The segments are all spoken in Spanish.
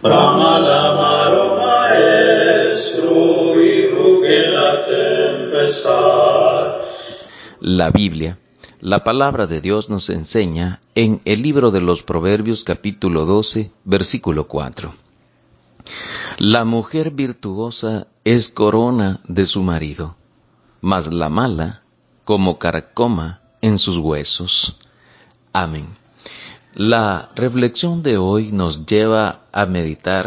Brama l'amaro maestro y ruge la tempestad. La Biblia, la palabra de Dios nos enseña en el libro de los Proverbios capítulo 12, versículo 4. La mujer virtuosa es corona de su marido, mas la mala como carcoma en sus huesos. Amén. La reflexión de hoy nos lleva a meditar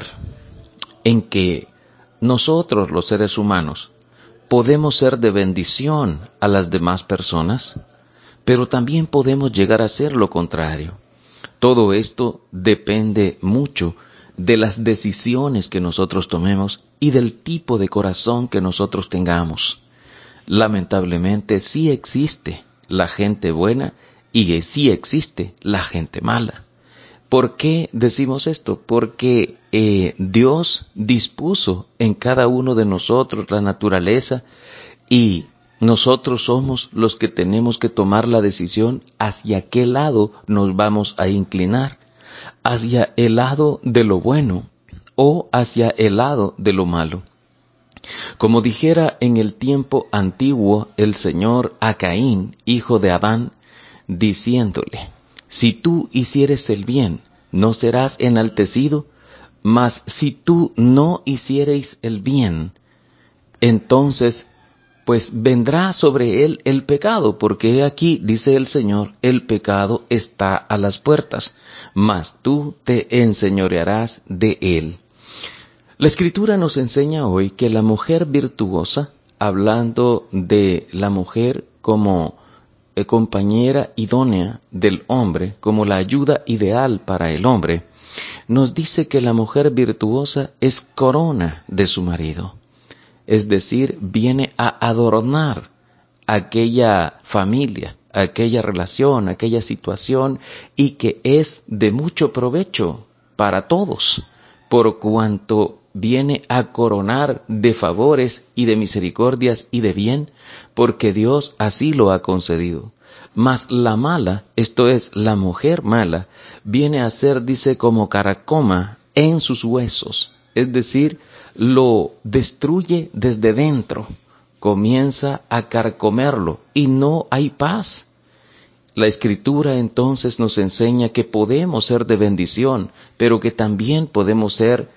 en que nosotros, los seres humanos, podemos ser de bendición a las demás personas, pero también podemos llegar a ser lo contrario. Todo esto depende mucho de las decisiones que nosotros tomemos y del tipo de corazón que nosotros tengamos. Lamentablemente sí existe la gente buena y sí existe la gente mala. ¿Por qué decimos esto? Porque Dios dispuso en cada uno de nosotros la naturaleza y nosotros somos los que tenemos que tomar la decisión hacia qué lado nos vamos a inclinar, hacia el lado de lo bueno o hacia el lado de lo malo. Como dijera en el tiempo antiguo el Señor a Caín, hijo de Adán, diciéndole: si tú hicieres el bien, no serás enaltecido, mas si tú no hiciereis el bien, entonces pues vendrá sobre él el pecado, porque aquí, dice el Señor, el pecado está a las puertas, mas tú te enseñorearás de él. La Escritura nos enseña hoy que la mujer virtuosa, hablando de la mujer como compañera idónea del hombre, como la ayuda ideal para el hombre, nos dice que la mujer virtuosa es corona de su marido. Es decir, viene a adornar aquella familia, aquella relación, aquella situación, y que es de mucho provecho para todos, por cuanto viene a coronar de favores y de misericordias y de bien, porque Dios así lo ha concedido. Mas la mala, esto es, la mujer mala, viene a ser, dice, como carcoma en sus huesos, es decir, lo destruye desde dentro, comienza a carcomerlo y no hay paz. La Escritura entonces nos enseña que podemos ser de bendición, pero que también podemos ser,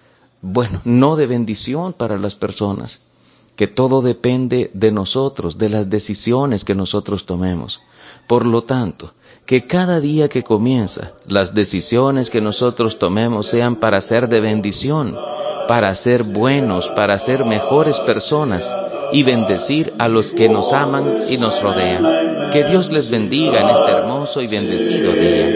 no de bendición para las personas, que todo depende de nosotros, de las decisiones que nosotros tomemos. Por lo tanto, que cada día que comienza, las decisiones que nosotros tomemos sean para ser de bendición, para ser buenos, para ser mejores personas y bendecir a los que nos aman y nos rodean. Que Dios les bendiga en este hermoso y bendecido día.